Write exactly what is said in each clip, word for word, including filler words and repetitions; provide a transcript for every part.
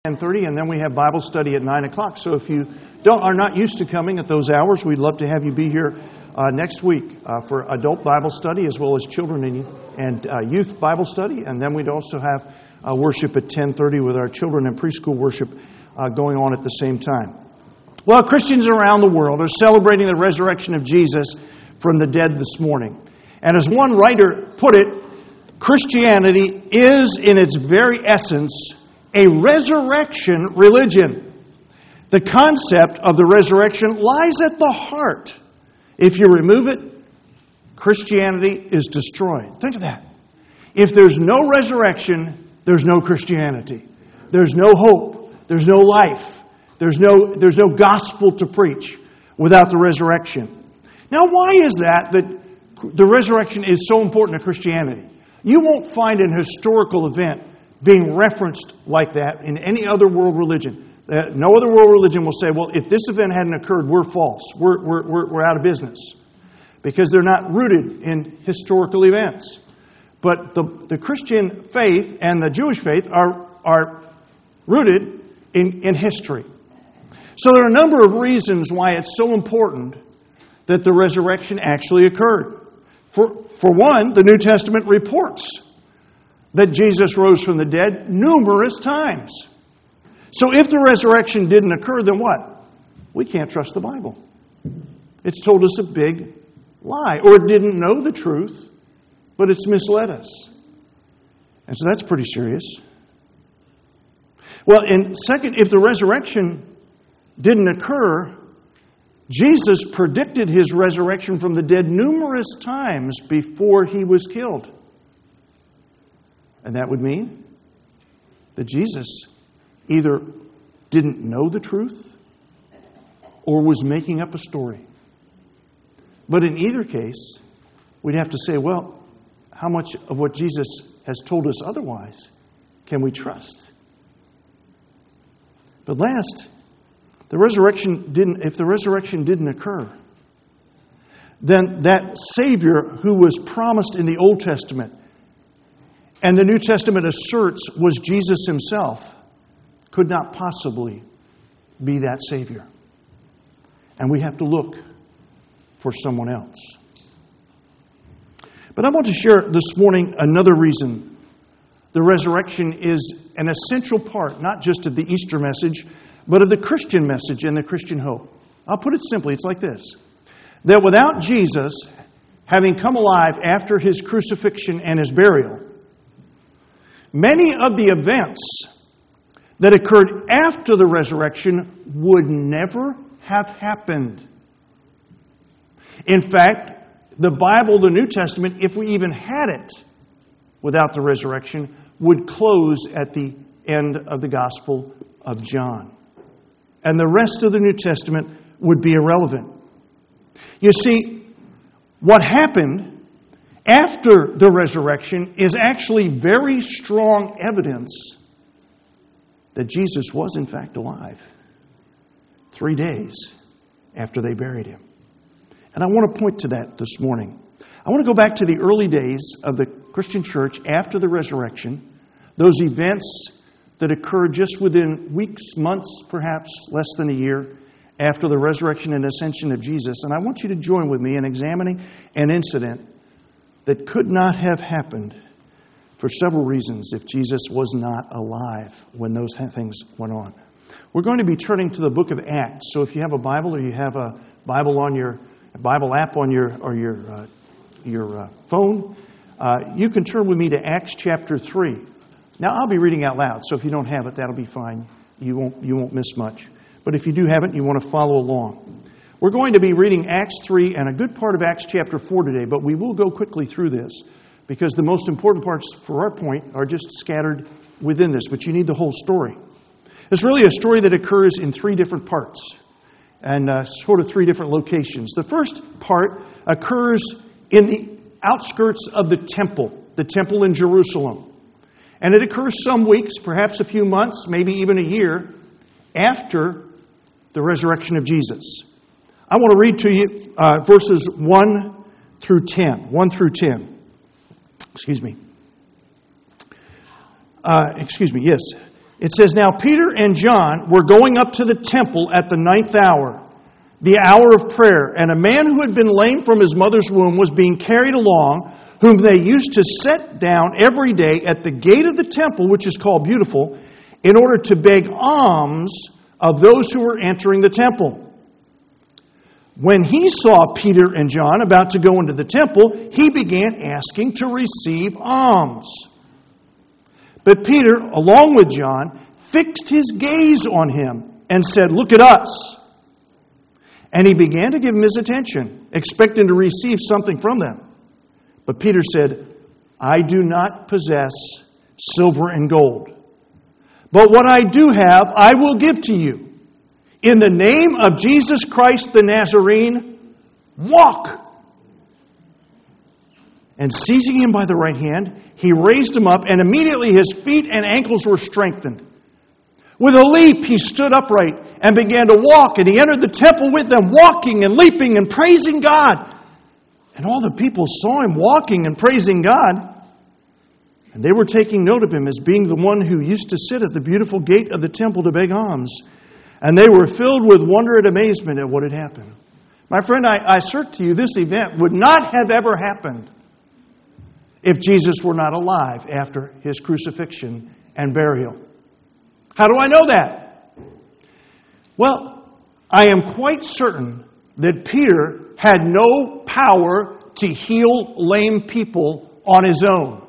ten thirty, and then we have Bible study at nine o'clock. So if you don't are not used to coming at those hours, we'd love to have you be here uh, next week uh, for adult Bible study as well as children and, and uh, youth Bible study. And then we'd also have uh, worship at ten thirty with our children and preschool worship uh, going on at the same time. Well, Christians around the world are celebrating the resurrection of Jesus from the dead this morning. And as one writer put it, Christianity is in its very essence a resurrection religion. The concept of the resurrection lies at the heart. If you remove it, Christianity is destroyed. Think of that. If there's no resurrection, there's no Christianity. There's no hope. There's no life. There's no, there's no gospel to preach without the resurrection. Now, why is that that the resurrection is so important to Christianity? You won't find an historical event being referenced like that in any other world religion. Uh, no other world religion will say, well, if this event hadn't occurred, we're false. We're, we're, we're, we're out of business. Because they're not rooted in historical events. But the, the Christian faith and the Jewish faith are, are rooted in, in history. So there are a number of reasons why it's so important that the resurrection actually occurred. For, for one, the New Testament reports that Jesus rose from the dead numerous times. So if the resurrection didn't occur, then what? We can't trust the Bible. It's told us a big lie. Or it didn't know the truth, but it's misled us. And so that's pretty serious. Well, and second, if the resurrection didn't occur, Jesus predicted his resurrection from the dead numerous times before he was killed. And that would mean that Jesus either didn't know the truth or was making up a story. But in either case, we'd have to say, well, how much of what Jesus has told us otherwise can we trust? But last, the resurrection didn't, if the resurrection didn't occur, then that Savior who was promised in the Old Testament and the New Testament asserts was Jesus himself, could not possibly be that Savior. And we have to look for someone else. But I want to share this morning another reason the resurrection is an essential part, not just of the Easter message, but of the Christian message and the Christian hope. I'll put it simply, it's like this. That without Jesus having come alive after his crucifixion and his burial, many of the events that occurred after the resurrection would never have happened. In fact, the Bible, the New Testament, if we even had it without the resurrection, would close at the end of the Gospel of John. And the rest of the New Testament would be irrelevant. You see, what happened after the resurrection is actually very strong evidence that Jesus was in fact alive three days after they buried him. And I want to point to that this morning. I want to go back to the early days of the Christian church after the resurrection, those events that occurred just within weeks, months, perhaps less than a year after the resurrection and ascension of Jesus. And I want you to join with me in examining an incident that could not have happened for several reasons if Jesus was not alive when those things went on. We're going to be turning to the book of Acts. So if you have a Bible or you have a Bible on your a Bible app on your or your uh, your uh, phone, uh, you can turn with me to Acts chapter three. Now I'll be reading out loud, so if you don't have it, that'll be fine. You won't you won't miss much. But if you do have it, you want to follow along. We're going to be reading Acts three and a good part of Acts chapter four today, but we will go quickly through this because the most important parts for our point are just scattered within this, but you need the whole story. It's really a story that occurs in three different parts and uh, sort of three different locations. The first part occurs in the outskirts of the temple, the temple in Jerusalem. And it occurs some weeks, perhaps a few months, maybe even a year after the resurrection of Jesus. I want to read to you uh, verses one through ten. one through ten. Excuse me. Uh, excuse me, yes. It says, "Now Peter and John were going up to the temple at the ninth hour, the hour of prayer, and a man who had been lame from his mother's womb was being carried along, whom they used to set down every day at the gate of the temple, which is called Beautiful, in order to beg alms of those who were entering the temple. When he saw Peter and John about to go into the temple, he began asking to receive alms. But Peter, along with John, fixed his gaze on him and said, 'Look at us.' And he began to give them his attention, expecting to receive something from them. But Peter said, 'I do not possess silver and gold. But what I do have, I will give to you. In the name of Jesus Christ the Nazarene, walk.' And seizing him by the right hand, he raised him up, and immediately his feet and ankles were strengthened. With a leap, he stood upright and began to walk, and he entered the temple with them, walking and leaping and praising God. And all the people saw him walking and praising God. And they were taking note of him as being the one who used to sit at the beautiful gate of the temple to beg alms. And they were filled with wonder and amazement at what had happened." My friend, I, I assert to you, this event would not have ever happened if Jesus were not alive after his crucifixion and burial. How do I know that? Well, I am quite certain that Peter had no power to heal lame people on his own.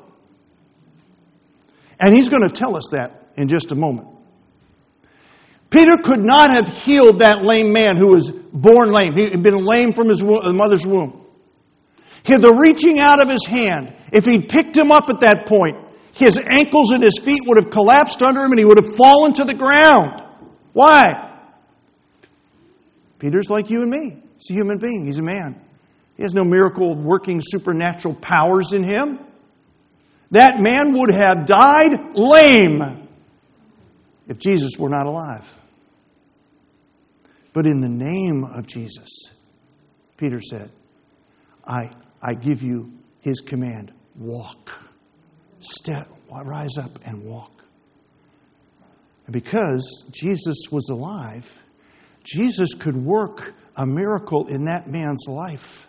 And he's going to tell us that in just a moment. Peter could not have healed that lame man who was born lame. He had been lame from his mother's womb. He had the reaching out of his hand. If he'd picked him up at that point, his ankles and his feet would have collapsed under him and he would have fallen to the ground. Why? Peter's like you and me. He's a human being. He's a man. He has no miracle working supernatural powers in him. That man would have died lame if Jesus were not alive. But in the name of Jesus, Peter said, I, I give you his command. Walk. Step, rise up and walk. And because Jesus was alive, Jesus could work a miracle in that man's life.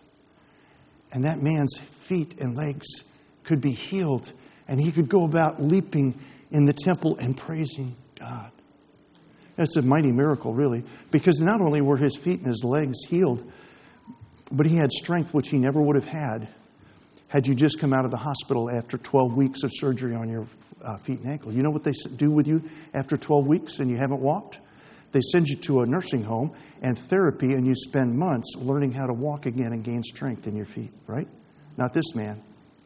And that man's feet and legs could be healed. And he could go about leaping in the temple and praising God. That's a mighty miracle, really. Because not only were his feet and his legs healed, but he had strength which he never would have had had you just come out of the hospital after twelve weeks of surgery on your uh, feet and ankles. You know what they do with you after twelve weeks and you haven't walked? They send you to a nursing home and therapy, and you spend months learning how to walk again and gain strength in your feet, right? Not this man.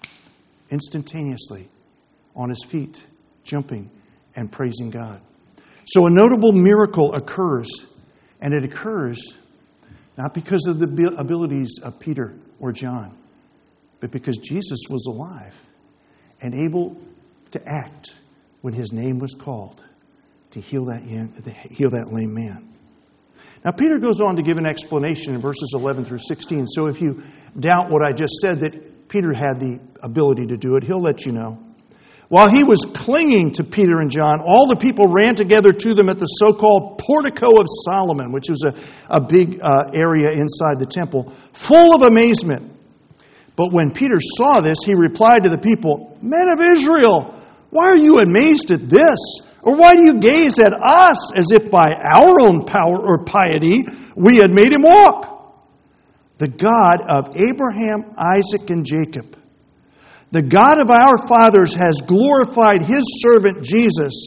Instantaneously, on his feet, jumping and praising God. So a notable miracle occurs, and it occurs not because of the abilities of Peter or John, but because Jesus was alive and able to act when his name was called to heal that, heal that lame man. Now, Peter goes on to give an explanation in verses eleven through sixteen. So if you doubt what I just said, that Peter had the ability to do it, he'll let you know. While he was clinging to Peter and John, all the people ran together to them at the so-called Portico of Solomon, which was a, a big uh, area inside the temple, full of amazement. But when Peter saw this, he replied to the people, "Men of Israel, why are you amazed at this? Or why do you gaze at us as if by our own power or piety we had made him walk? The God of Abraham, Isaac, and Jacob, the God of our fathers, has glorified his servant Jesus,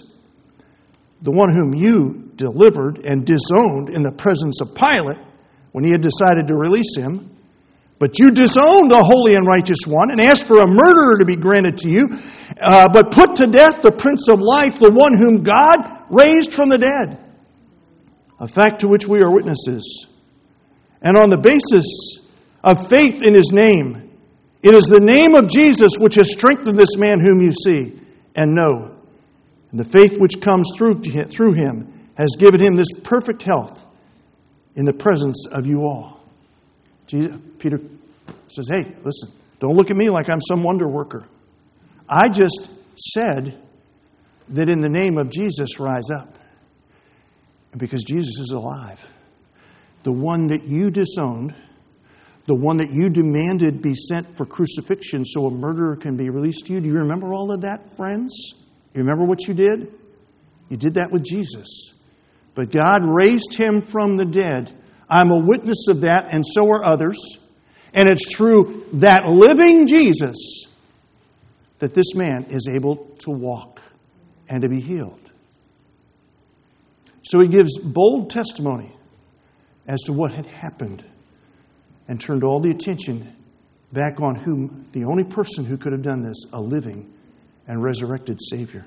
the one whom you delivered and disowned in the presence of Pilate when he had decided to release him. But you disowned the holy and righteous one and asked for a murderer to be granted to you, uh, but put to death the Prince of Life, the one whom God raised from the dead, a fact to which we are witnesses. And on the basis of faith in his name, it is the name of Jesus which has strengthened this man whom you see and know. And the faith which comes through, through him has given him this perfect health in the presence of you all." Jesus, Peter says, "Hey, listen, don't look at me like I'm some wonder worker. I just said that in the name of Jesus rise up. And because Jesus is alive, the one that you disowned, the one that you demanded be sent for crucifixion so a murderer can be released to you. Do you remember all of that, friends? You remember what you did? You did that with Jesus. But God raised him from the dead. I'm a witness of that, and so are others. And it's through that living Jesus that this man is able to walk and to be healed. So he gives bold testimony as to what had happened and turned all the attention back on whom the only person who could have done this, a living and resurrected Savior.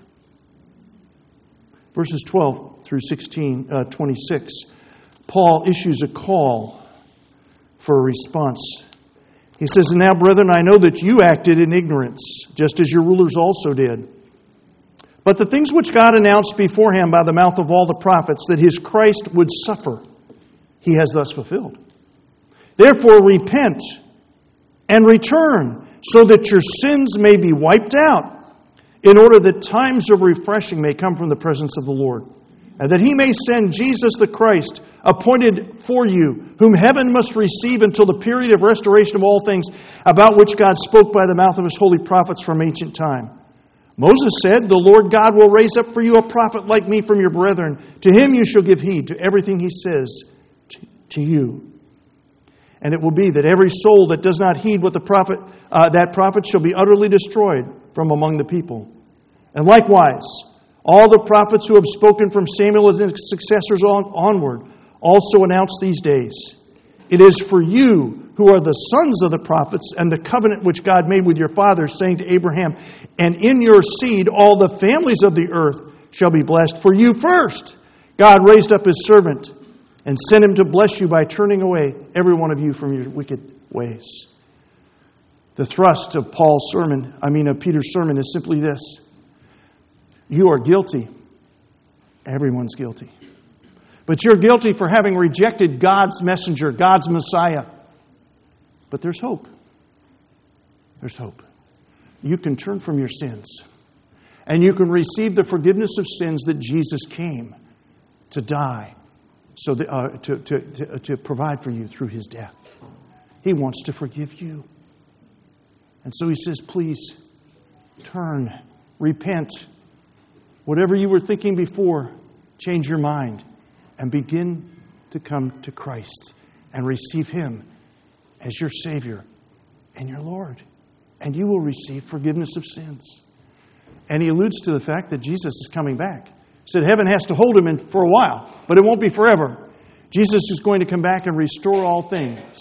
Verses twelve through sixteen, uh, twenty-six, Paul issues a call for a response. He says, "And now, brethren, I know that you acted in ignorance, just as your rulers also did. But the things which God announced beforehand by the mouth of all the prophets, that his Christ would suffer, he has thus fulfilled. Therefore repent and return, so that your sins may be wiped out, in order that times of refreshing may come from the presence of the Lord, and that he may send Jesus the Christ, appointed for you, whom heaven must receive until the period of restoration of all things, about which God spoke by the mouth of his holy prophets from ancient time. Moses said, the Lord God will raise up for you a prophet like me from your brethren. To him you shall give heed to everything he says to, to you. And it will be that every soul that does not heed what the prophet, uh, that prophet shall be utterly destroyed from among the people. And likewise, all the prophets who have spoken from Samuel and his successors on, onward also announce these days. It is for you who are the sons of the prophets and the covenant which God made with your fathers, saying to Abraham, and in your seed all the families of the earth shall be blessed. For you first, God raised up his servant and sent him to bless you by turning away every one of you from your wicked ways." The thrust of Paul's sermon, I mean of Peter's sermon, is simply this. You are guilty. Everyone's guilty. But you're guilty for having rejected God's messenger, God's Messiah. But there's hope. There's hope. You can turn from your sins. And you can receive the forgiveness of sins that Jesus came to die, so that, uh, to, to, to, to provide for you through his death. He wants to forgive you. And so he says, please, turn, repent. Whatever you were thinking before, change your mind and begin to come to Christ and receive him as your Savior and your Lord. And you will receive forgiveness of sins. And he alludes to the fact that Jesus is coming back. He said heaven has to hold him in for a while, but it won't be forever. Jesus is going to come back and restore all things.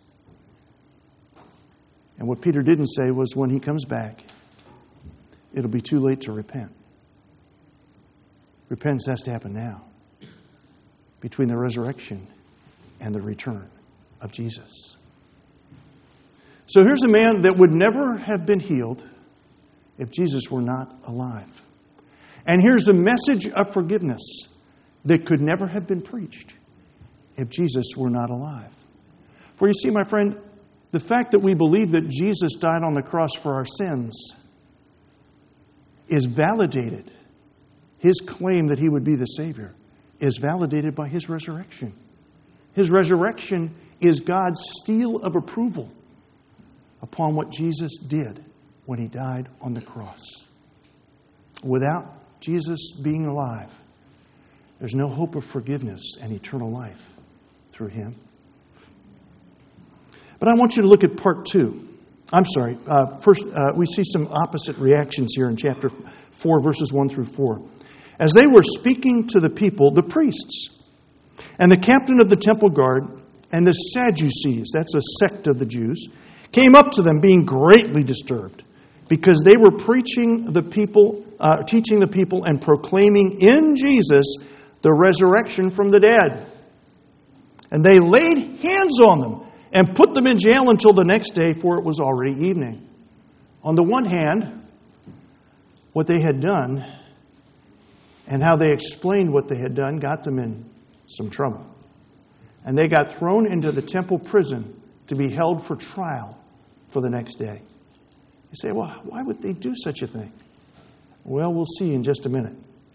And what Peter didn't say was when he comes back, it'll be too late to repent. Repentance has to happen now, between the resurrection and the return of Jesus. So here's a man that would never have been healed if Jesus were not alive. And here's a message of forgiveness that could never have been preached if Jesus were not alive. For you see, my friend, the fact that we believe that Jesus died on the cross for our sins is validated. His claim that he would be the Savior is validated by his resurrection. His resurrection is God's seal of approval upon what Jesus did when he died on the cross. Without Jesus being alive, there's no hope of forgiveness and eternal life through him. But I want you to look at part two. I'm sorry. Uh, first, uh, we see some opposite reactions here in chapter four, verses one through four. As they were speaking to the people, the priests and the captain of the temple guard and the Sadducees, that's a sect of the Jews, came up to them being greatly disturbed because they were preaching the people, uh, teaching the people and proclaiming in Jesus the resurrection from the dead. And they laid hands on them and put them in jail until the next day, for it was already evening. On the one hand, what they had done and how they explained what they had done got them in some trouble. And they got thrown into the temple prison to be held for trial for the next day. You say, well, why would they do such a thing? Well, we'll see in just a minute.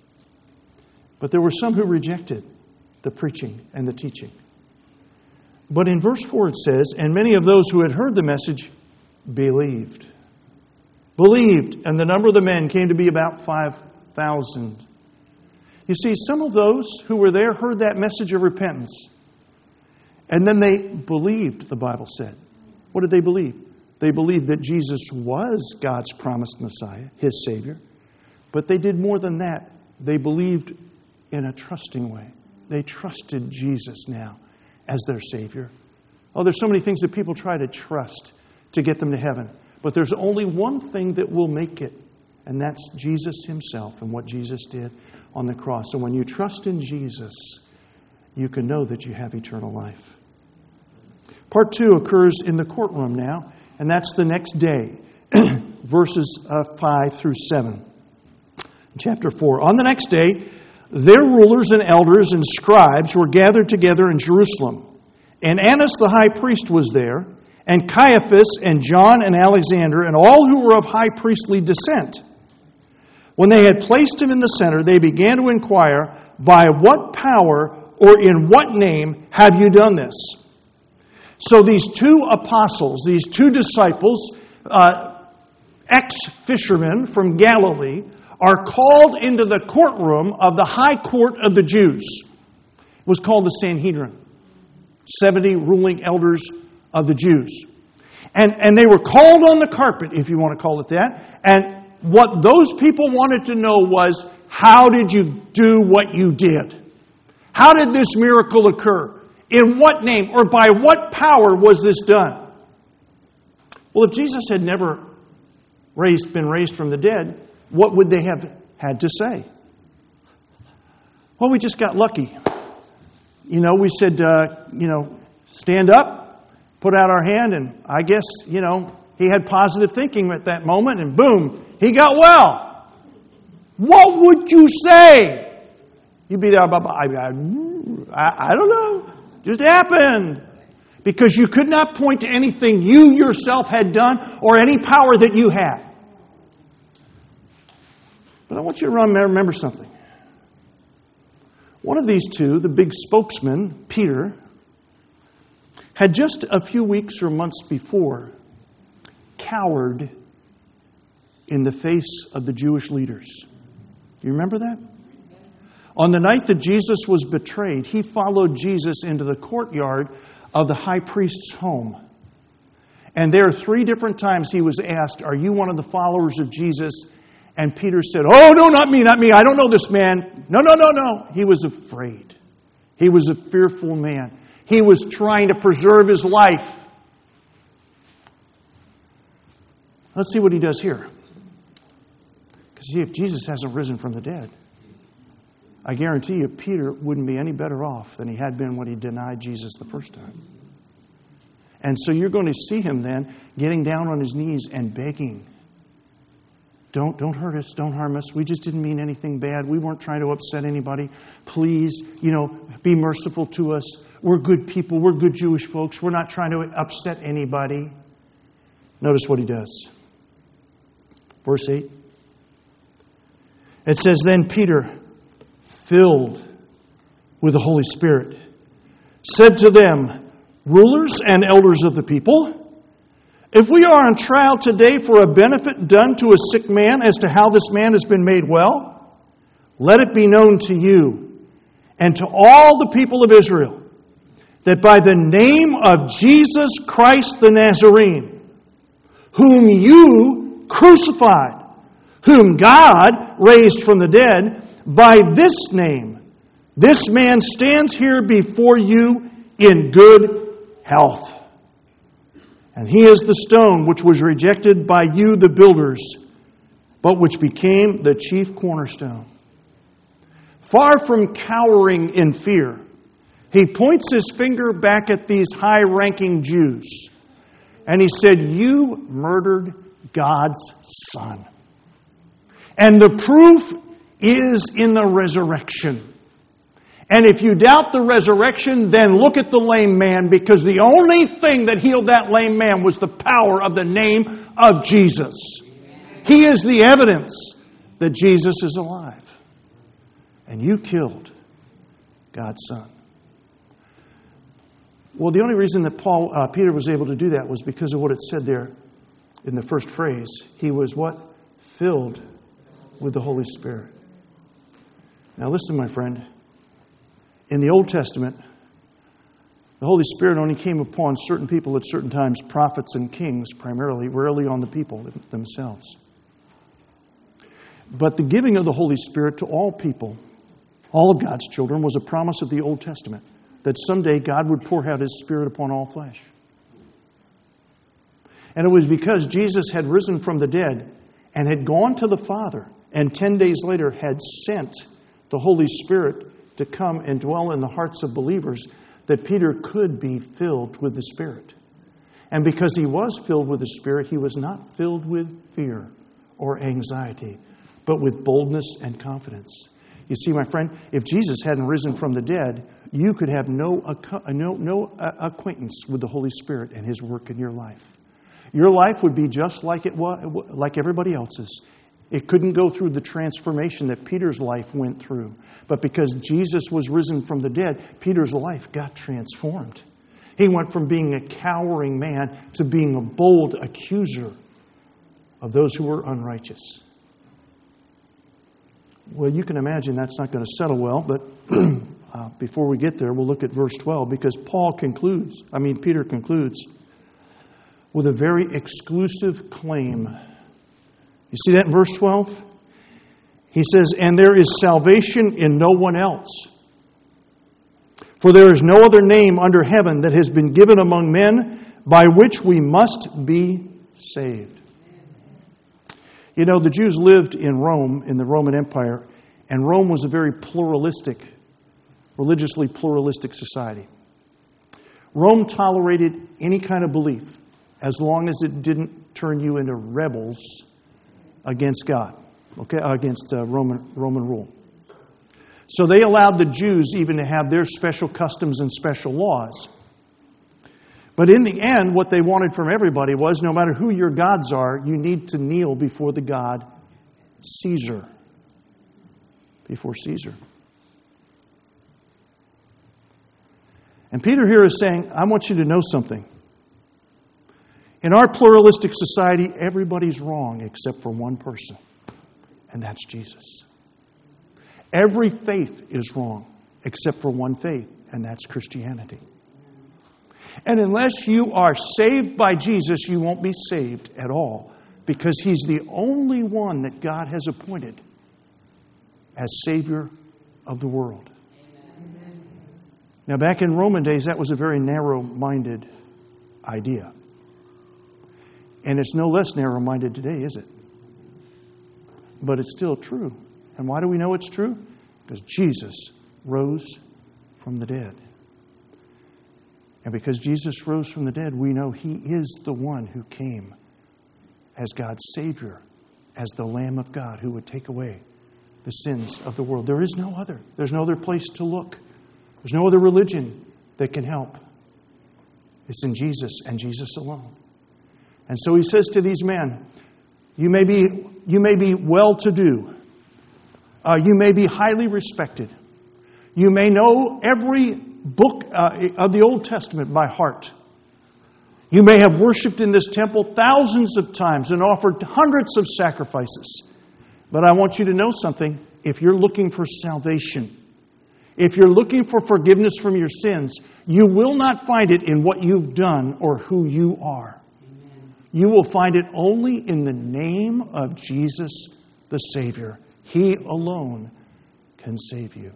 But there were some who rejected the preaching and the teaching. But in verse four it says, and many of those who had heard the message believed. Believed, and the number of the men came to be about five thousand. You see, some of those who were there heard that message of repentance. And then they believed, the Bible said. What did they believe? They believed that Jesus was God's promised Messiah, His Savior. But they did more than that. They believed in a trusting way. They trusted Jesus now as their Savior. Oh, there's so many things that people try to trust to get them to heaven. But there's only one thing that will make it, and that's Jesus Himself and what Jesus did on the cross. And when you trust in Jesus, you can know that you have eternal life. Part two occurs in the courtroom now, and that's the next day, verses uh, five through seven. Chapter four. On the next day, their rulers and elders and scribes were gathered together in Jerusalem. And Annas the high priest was there, and Caiaphas and John and Alexander and all who were of high priestly descent. When they had placed him in the center, they began to inquire, by what power or in what name have you done this? So these two apostles, these two disciples, uh, ex-fishermen from Galilee, are called into the courtroom of the high court of the Jews. It was called the Sanhedrin. seventy ruling elders of the Jews. And, and they were called on the carpet, if you want to call it that. And what those people wanted to know was, how did you do what you did? How did this miracle occur? In what name or by what power was this done? Well, if Jesus had never raised, been raised from the dead, what would they have had to say? Well, we just got lucky. You know, we said, uh, you know, stand up, put out our hand, and I guess, you know, he had positive thinking at that moment, and boom, he got well. What would you say? You'd be there, I, I, I, I don't know. Just happened. Because you could not point to anything you yourself had done or any power that you had. But I want you to remember something. One of these two, the big spokesman, Peter, had just a few weeks or months before cowered in the face of the Jewish leaders. Do you remember that? On the night that Jesus was betrayed, he followed Jesus into the courtyard of the high priest's home. And there are three different times he was asked, are you one of the followers of Jesus? And Peter said, oh, no, not me, not me. I don't know this man. No, no, no, no. He was afraid. He was a fearful man. He was trying to preserve his life. Let's see what he does here. Because see, if Jesus hasn't risen from the dead, I guarantee you Peter wouldn't be any better off than he had been when he denied Jesus the first time. And so you're going to see him then getting down on his knees and begging. Don't, don't hurt us. Don't harm us. We just didn't mean anything bad. We weren't trying to upset anybody. Please, you know, be merciful to us. We're good people. We're good Jewish folks. We're not trying to upset anybody. Notice what he does. Verse eight. It says, then Peter, filled with the Holy Spirit, said to them, rulers and elders of the people, if we are on trial today for a benefit done to a sick man as to how this man has been made well, let it be known to you and to all the people of Israel that by the name of Jesus Christ the Nazarene, whom you crucified, whom God raised from the dead, by this name, this man stands here before you in good health. And he is the stone which was rejected by you, the builders, but which became the chief cornerstone. Far from cowering in fear, he points his finger back at these high-ranking Jews. And he said, you murdered God's Son. And the proof is in the resurrection. And if you doubt the resurrection, then look at the lame man, because the only thing that healed that lame man was the power of the name of Jesus. He is the evidence that Jesus is alive. And you killed God's Son. Well, the only reason that Paul, uh, Peter was able to do that was because of what it said there in the first phrase. He was what? Filled with the Holy Spirit. Now listen, my friend. In the Old Testament, the Holy Spirit only came upon certain people at certain times, prophets and kings primarily, rarely on the people themselves. But the giving of the Holy Spirit to all people, all of God's children, was a promise of the Old Testament, that someday God would pour out His Spirit upon all flesh. And it was because Jesus had risen from the dead and had gone to the Father, and ten days later had sent the Holy Spirit to come and dwell in the hearts of believers, that Peter could be filled with the Spirit. And because he was filled with the Spirit, he was not filled with fear or anxiety, but with boldness and confidence. You see, my friend, if Jesus hadn't risen from the dead, you could have no, no, no acquaintance with the Holy Spirit and His work in your life. Your life would be just like it was, like everybody else's. It couldn't go through the transformation that Peter's life went through. But because Jesus was risen from the dead, Peter's life got transformed. He went from being a cowering man to being a bold accuser of those who were unrighteous. Well, you can imagine that's not going to settle well, but uh, before we get there, we'll look at verse twelve, because Paul concludes, I mean, Peter concludes with a very exclusive claim. You see that in verse twelve? He says, "And there is salvation in no one else. For there is no other name under heaven that has been given among men by which we must be saved." You know, the Jews lived in Rome, in the Roman Empire, and Rome was a very pluralistic, religiously pluralistic society. Rome tolerated any kind of belief as long as it didn't turn you into rebels against God, okay, against uh, Roman Roman rule. So they allowed the Jews even to have their special customs and special laws. But in the end, what they wanted from everybody was, no matter who your gods are, you need to kneel before the god Caesar. Before Caesar. And Peter here is saying, I want you to know something. In our pluralistic society, everybody's wrong except for one person, and that's Jesus. Every faith is wrong except for one faith, and that's Christianity. And unless you are saved by Jesus, you won't be saved at all, because He's the only one that God has appointed as Savior of the world. Amen. Now, back in Roman days, that was a very narrow-minded idea. And it's no less narrow-minded today, is it? But it's still true. And why do we know it's true? Because Jesus rose from the dead. And because Jesus rose from the dead, we know He is the one who came as God's Savior, as the Lamb of God who would take away the sins of the world. There is no other. There's no other place to look. There's no other religion that can help. It's in Jesus and Jesus alone. And so He says to these men, you may be, you may be well-to-do. Uh, you may be highly respected. You may know every book uh, of the Old Testament by heart. You may have worshipped in this temple thousands of times and offered hundreds of sacrifices. But I want you to know something. If you're looking for salvation, if you're looking for forgiveness from your sins, you will not find it in what you've done or who you are. Amen. You will find it only in the name of Jesus the Savior. He alone can save you.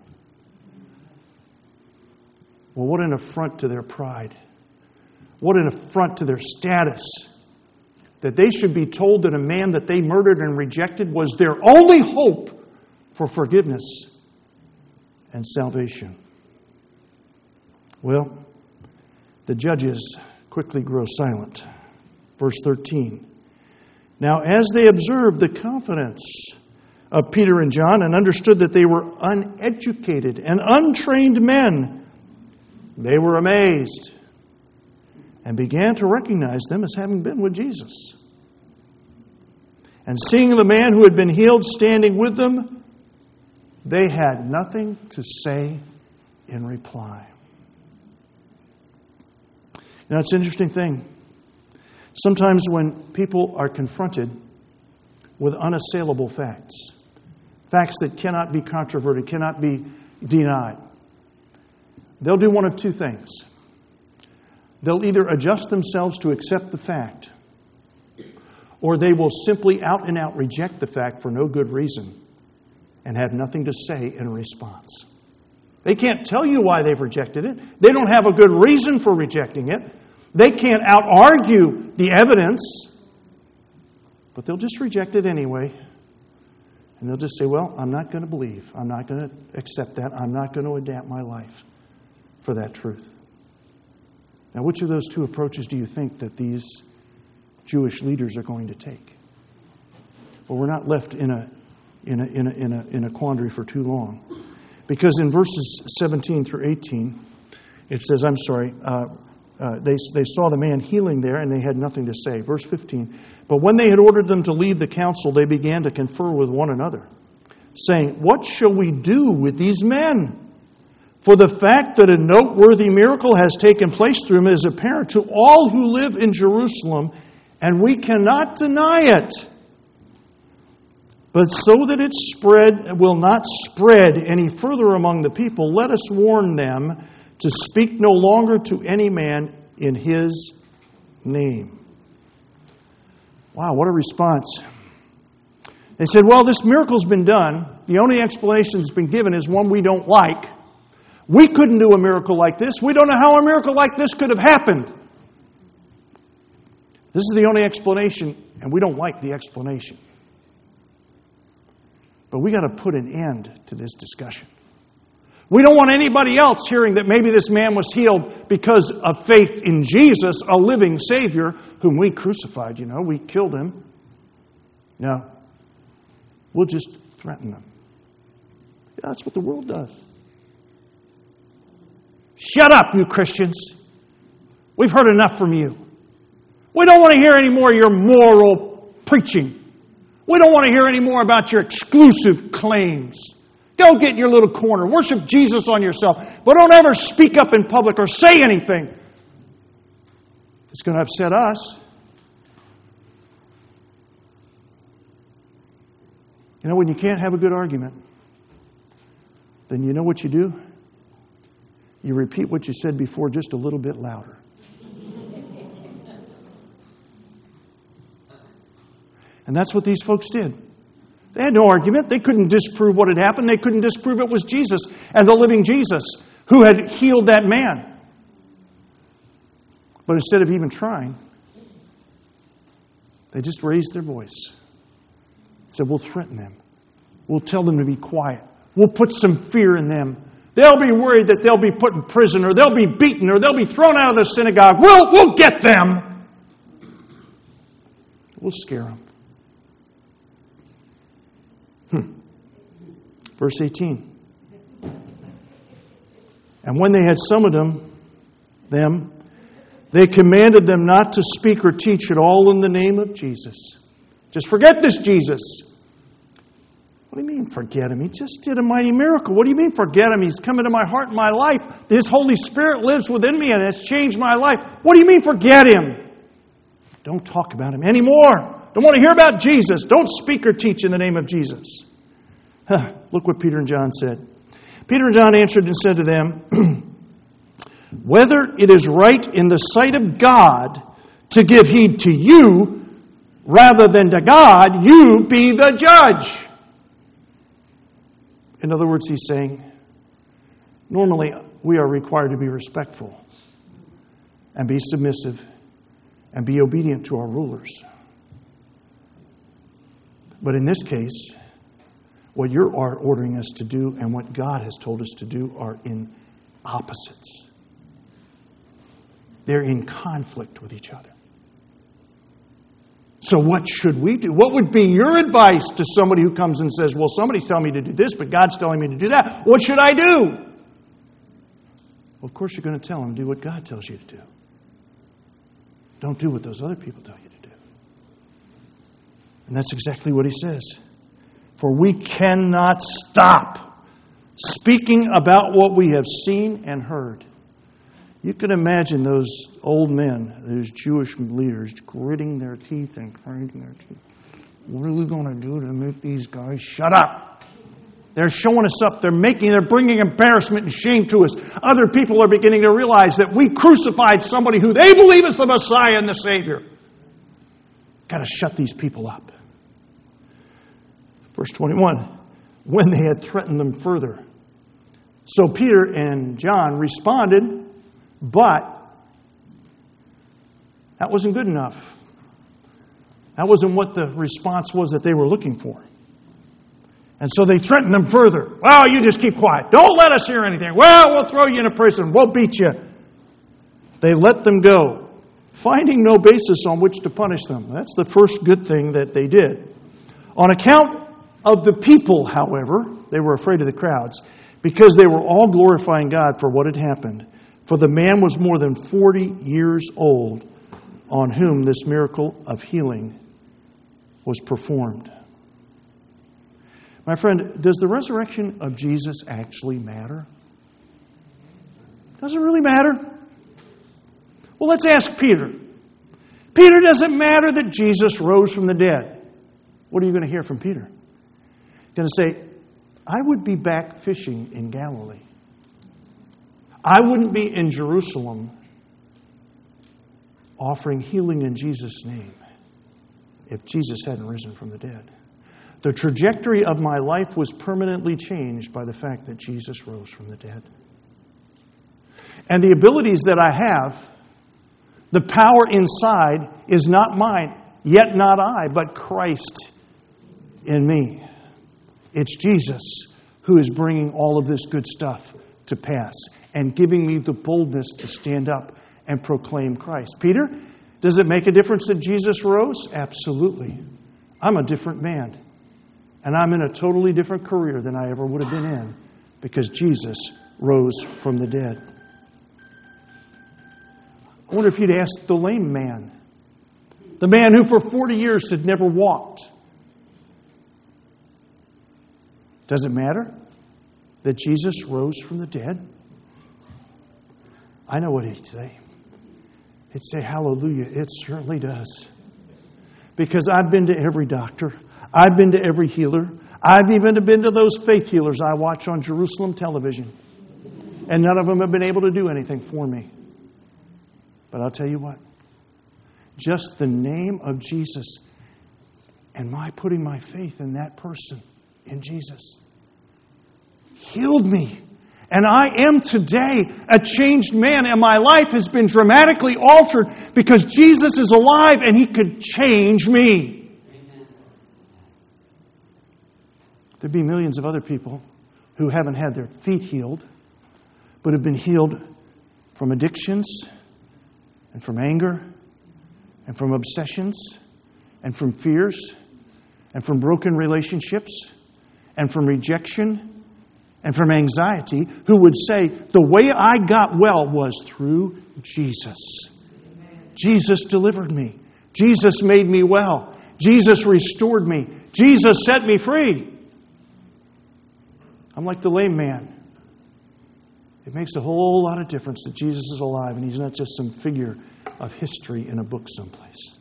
Well, what an affront to their pride. What an affront to their status. That they should be told that a man that they murdered and rejected was their only hope for forgiveness and salvation. Well, the judges quickly grow silent. Verse thirteen. Now, as they observed the confidence of Peter and John and understood that they were uneducated and untrained men, they were amazed and began to recognize them as having been with Jesus. And seeing the man who had been healed standing with them, they had nothing to say in reply. Now, it's an interesting thing. Sometimes when people are confronted with unassailable facts, facts that cannot be controverted, cannot be denied, they'll do one of two things. They'll either adjust themselves to accept the fact, or they will simply out and out reject the fact for no good reason and have nothing to say in response. They can't tell you why they've rejected it. They don't have a good reason for rejecting it. They can't out-argue the evidence. But they'll just reject it anyway. And they'll just say, well, I'm not going to believe. I'm not going to accept that. I'm not going to adapt my life for that truth. Now, which of those two approaches do you think that these Jewish leaders are going to take? Well, we're not left in a in a in a in a, in a quandary for too long, because in verses seventeen through eighteen, it says, "I'm sorry." Uh, uh, they they saw the man healing there, and they had nothing to say. Verse fifteen. But when they had ordered them to leave the council, they began to confer with one another, saying, "What shall we do with these men? For the fact that a noteworthy miracle has taken place through him is apparent to all who live in Jerusalem, and we cannot deny it. But so that it spread will not spread any further among the people, let us warn them to speak no longer to any man in his name." Wow, what a response. They said, well, this miracle's been done. The only explanation that's been given is one we don't like. We couldn't do a miracle like this. We don't know how a miracle like this could have happened. This is the only explanation, and we don't like the explanation. But we got to put an end to this discussion. We don't want anybody else hearing that maybe this man was healed because of faith in Jesus, a living Savior, whom we crucified, you know, we killed him. No. We'll just threaten them. Yeah, that's what the world does. Shut up, you Christians. We've heard enough from you. We don't want to hear any more of your moral preaching. We don't want to hear any more about your exclusive claims. Go get in your little corner. Worship Jesus on yourself. But don't ever speak up in public or say anything. It's going to upset us. You know, when you can't have a good argument, then you know what you do? You repeat what you said before just a little bit louder. And that's what these folks did. They had no argument. They couldn't disprove what had happened. They couldn't disprove it was Jesus and the living Jesus who had healed that man. But instead of even trying, they just raised their voice. Said, we'll threaten them. We'll tell them to be quiet. We'll put some fear in them. They'll be worried that they'll be put in prison, or they'll be beaten, or they'll be thrown out of the synagogue. We'll, we'll get them. We'll scare them. Hmm. Verse eighteen. And when they had summoned them, them, they commanded them not to speak or teach at all in the name of Jesus. Just forget this Jesus. What do you mean forget him? He just did a mighty miracle. What do you mean forget him? He's come into my heart and my life. His Holy Spirit lives within me and has changed my life. What do you mean forget him? Don't talk about him anymore. Don't want to hear about Jesus. Don't speak or teach in the name of Jesus. Huh, look what Peter and John said. Peter and John answered and said to them, whether it is right in the sight of God to give heed to you rather than to God, you be the judge. In other words, he's saying, normally we are required to be respectful and be submissive and be obedient to our rulers. But in this case, what you're ordering us to do and what God has told us to do are in opposites. They're in conflict with each other. So what should we do? What would be your advice to somebody who comes and says, well, somebody's telling me to do this, but God's telling me to do that. What should I do? Well, of course you're going to tell them, do what God tells you to do. Don't do what those other people tell you to do. And that's exactly what he says. For we cannot stop speaking about what we have seen and heard. You can imagine those old men, those Jewish leaders, gritting their teeth and grinding their teeth. What are we going to do to make these guys shut up? They're showing us up. They're making, they're bringing embarrassment and shame to us. Other people are beginning to realize that we crucified somebody who they believe is the Messiah and the Savior. Got to shut these people up. Verse twenty-one, when they had threatened them further. So Peter and John responded, but that wasn't good enough. That wasn't what the response was that they were looking for. And so they threatened them further. Well, you just keep quiet. Don't let us hear anything. Well, we'll throw you in a prison. We'll beat you. They let them go, finding no basis on which to punish them. That's the first good thing that they did. On account of the people, however, they were afraid of the crowds, because they were all glorifying God for what had happened. For the man was more than forty years old on whom this miracle of healing was performed. My friend, does the resurrection of Jesus actually matter? Does it really matter? Well, let's ask Peter. Peter, does it matter that Jesus rose from the dead? What are you going to hear from Peter? He's going to say, I would be back fishing in Galilee. I wouldn't be in Jerusalem offering healing in Jesus' name if Jesus hadn't risen from the dead. The trajectory of my life was permanently changed by the fact that Jesus rose from the dead. And the abilities that I have, the power inside is not mine, yet not I, but Christ in me. It's Jesus who is bringing all of this good stuff to pass and giving me the boldness to stand up and proclaim Christ. Peter, does it make a difference that Jesus rose? Absolutely. I'm a different man. And I'm in a totally different career than I ever would have been in because Jesus rose from the dead. I wonder if you'd ask the lame man, the man who for forty years had never walked. Does it matter that Jesus rose from the dead? I know what he'd say. He'd say, hallelujah, it certainly does. Because I've been to every doctor. I've been to every healer. I've even been to those faith healers I watch on Jerusalem television. And none of them have been able to do anything for me. But I'll tell you what. Just the name of Jesus and my putting my faith in that person, in Jesus, healed me. And I am today a changed man, and my life has been dramatically altered because Jesus is alive and He could change me. Amen. There'd be millions of other people who haven't had their feet healed, but have been healed from addictions and from anger and from obsessions and from fears and from broken relationships and from rejection and from anxiety, who would say, the way I got well was through Jesus. Amen. Jesus delivered me. Jesus made me well. Jesus restored me. Jesus set me free. I'm like the lame man. It makes a whole lot of difference that Jesus is alive and He's not just some figure of history in a book someplace.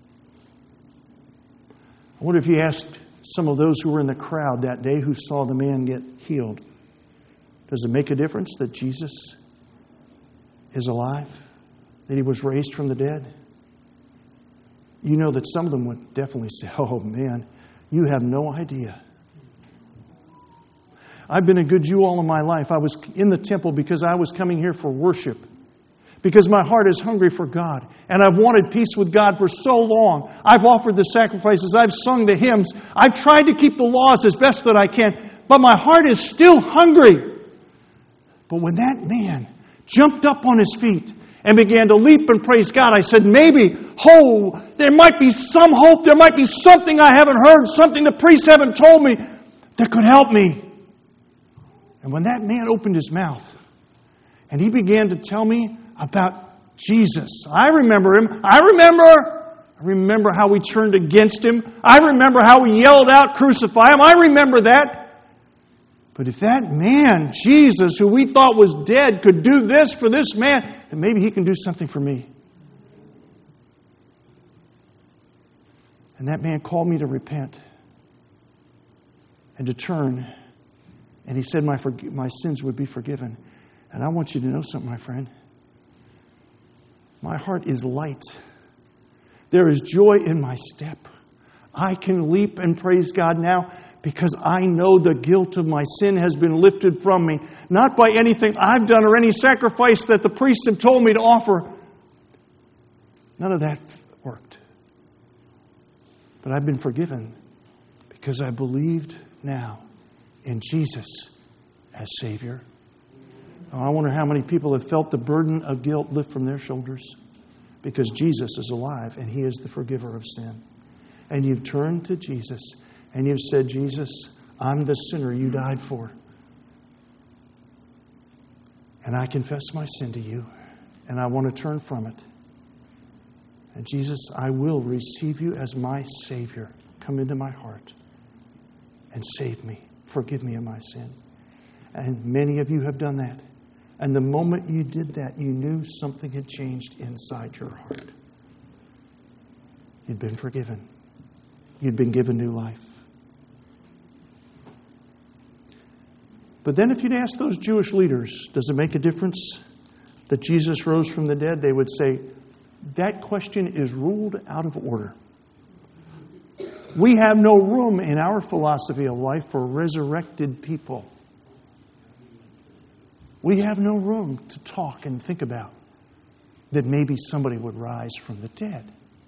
I wonder if you asked some of those who were in the crowd that day who saw the man get healed, does it make a difference that Jesus is alive? That He was raised from the dead? You know that some of them would definitely say, oh man, you have no idea. I've been a good Jew all of my life. I was in the temple because I was coming here for worship. Because my heart is hungry for God. And I've wanted peace with God for so long. I've offered the sacrifices. I've sung the hymns. I've tried to keep the laws as best that I can. But my heart is still hungry. But when that man jumped up on his feet and began to leap and praise God, I said, maybe, oh, there might be some hope. There might be something I haven't heard, something the priests haven't told me that could help me. And when that man opened his mouth and he began to tell me about Jesus, I remember him. I remember. I I remember how we turned against Him. I remember how we yelled out, crucify Him. I remember that. But if that man, Jesus, who we thought was dead, could do this for this man, then maybe He can do something for me. And that man called me to repent and to turn. And he said my, my sins would be forgiven. And I want you to know something, my friend. My heart is light. There is joy in my step. I can leap and praise God now because I know the guilt of my sin has been lifted from me. Not by anything I've done or any sacrifice that the priests have told me to offer. None of that worked. But I've been forgiven because I believed now in Jesus as Savior. Oh, I wonder how many people have felt the burden of guilt lift from their shoulders because Jesus is alive and He is the forgiver of sin. And you've turned to Jesus and you've said, Jesus, I'm the sinner you died for. And I confess my sin to you and I want to turn from it. And Jesus, I will receive you as my Savior. Come into my heart and save me. Forgive me of my sin. And many of you have done that. And the moment you did that, you knew something had changed inside your heart. You'd been forgiven. You'd been given new life. But then if you'd ask those Jewish leaders, does it make a difference that Jesus rose from the dead? They would say, that question is ruled out of order. We have no room in our philosophy of life for resurrected people. We have no room to talk and think about that maybe somebody would rise from the dead.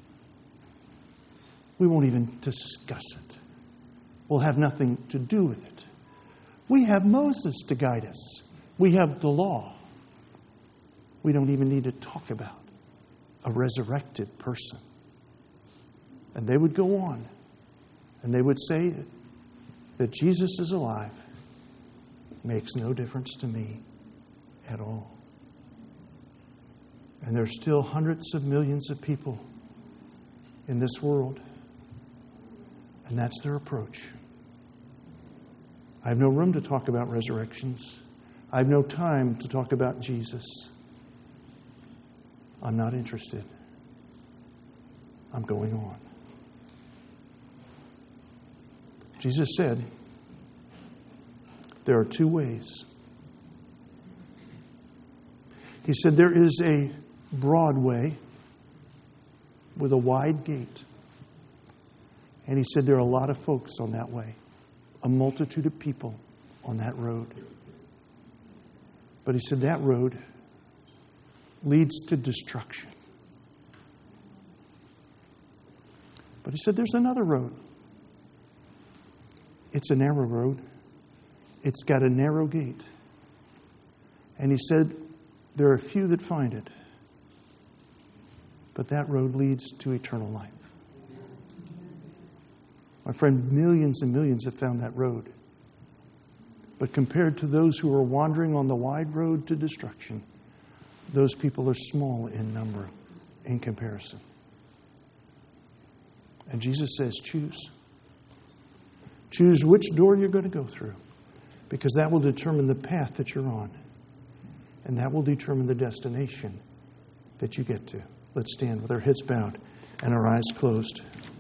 We won't even discuss it. We'll have nothing to do with it. We have Moses to guide us. We have the law. We don't even need to talk about a resurrected person. And they would go on and they would say that Jesus is alive. Makes no difference to me at all. And there's still hundreds of millions of people in this world. And that's their approach. I have no room to talk about resurrections. I have no time to talk about Jesus. I'm not interested. I'm going on. Jesus said, there are two ways. He said there is a broad way with a wide gate. And He said there are a lot of folks on that way. A multitude of people on that road. But He said that road leads to destruction. But He said there's another road. It's a narrow road. It's got a narrow gate. And He said there are few that find it. But that road leads to eternal life. My friend, millions and millions have found that road. But compared to those who are wandering on the wide road to destruction, those people are small in number in comparison. And Jesus says, choose. Choose which door you're going to go through, because that will determine the path that you're on. And that will determine the destination that you get to. Let's stand with our heads bowed and our eyes closed.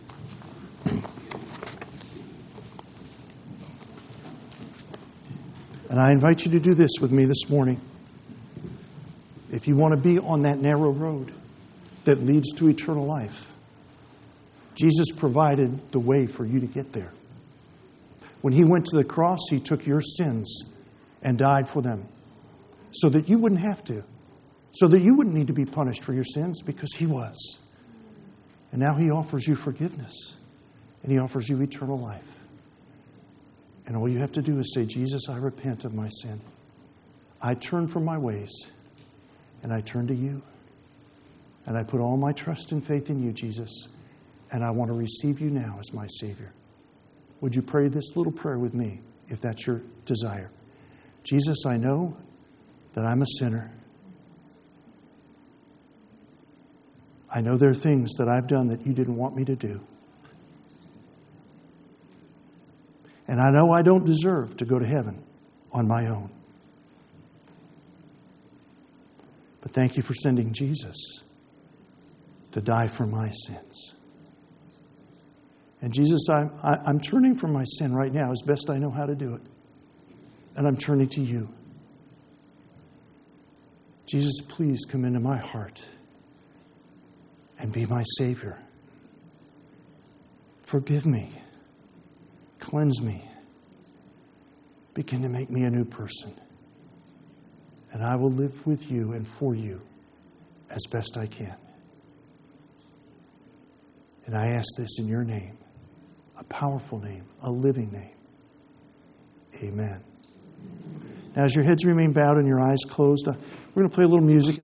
And I invite you to do this with me this morning. If you want to be on that narrow road that leads to eternal life, Jesus provided the way for you to get there. When He went to the cross, He took your sins and died for them so that you wouldn't have to, so that you wouldn't need to be punished for your sins, because He was. And now He offers you forgiveness and He offers you eternal life. And all you have to do is say, Jesus, I repent of my sin. I turn from my ways and I turn to you. And I put all my trust and faith in you, Jesus. And I want to receive you now as my Savior. Would you pray this little prayer with me, if that's your desire? Jesus, I know that I'm a sinner. I know there are things that I've done that you didn't want me to do. And I know I don't deserve to go to heaven on my own. But thank you for sending Jesus to die for my sins. And Jesus, I'm, I, I'm turning from my sin right now as best I know how to do it. And I'm turning to you. Jesus, please come into my heart and be my Savior. Forgive me. Cleanse me. Begin to make me a new person. And I will live with you and for you as best I can. And I ask this in your name, a powerful name, a living name. Amen. Now, as your heads remain bowed and your eyes closed, we're going to play a little music.